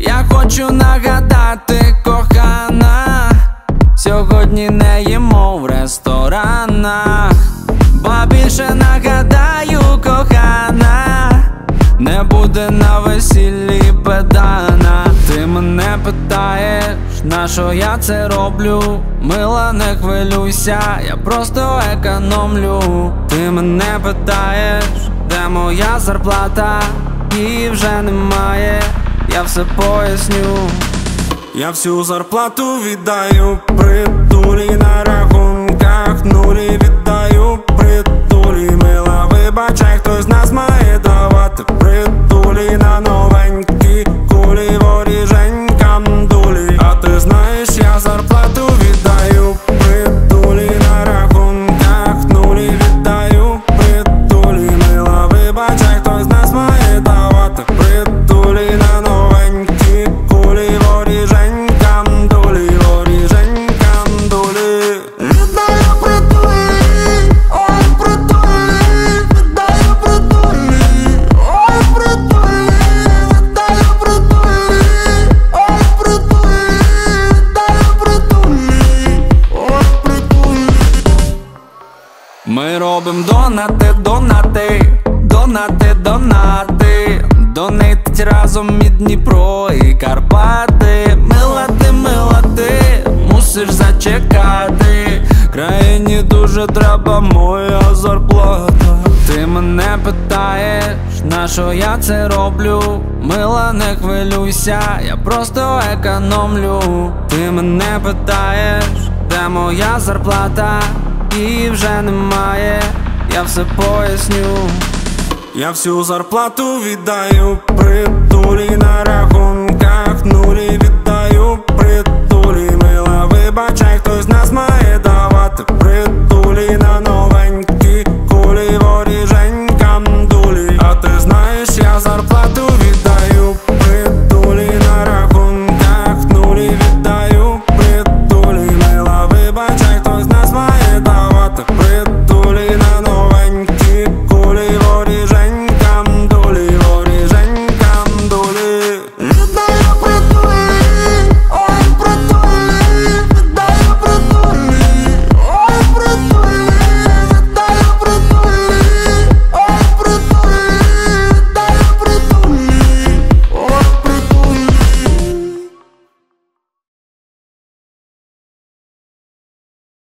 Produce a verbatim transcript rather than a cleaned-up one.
Я хочу нагадати, кохана, сьогодні не їмо в ресторанах. Ба більше нагадаю, кохана, не буде на весіллі педана. Ти мене питаєш, на що я це роблю? Мила, не хвилюйся, я просто економлю. Ти мене питаєш, де моя зарплата? Її вже немає, я все поясню. Я всю зарплату віддаю притулі, на рахунках нулі віддаю притулі. Мила, вибачай, хтось з нас має давати притулі на новенькі кулі, воріженькам дулі. А ти знаєш, я зарплату віддаю притулі, на рахунках нулі віддаю притулі. Мила, вибачай, хтось з нас має давати притулі на новенькі кулі, воріженькам дулі, воріженькам дулі. Віддаю притулі, ой, притулі, віддаю притулі, ой, притулі, віддаю притулі, ой, притулі, віддаю притулі, ой, притулі. Ми робим донати, донати, донати, донати, донатить разом і Дніпро, і Карпати. Мила ти, мила ти, мусиш зачекати, країні дуже треба моя зарплата. Ти мене питаєш, на що я це роблю? Мила, не хвилюйся, я просто економлю. Ти мене питаєш, де моя зарплата? Її вже немає, я все поясню. Я всю зарплату віддаю притулі, на рахунок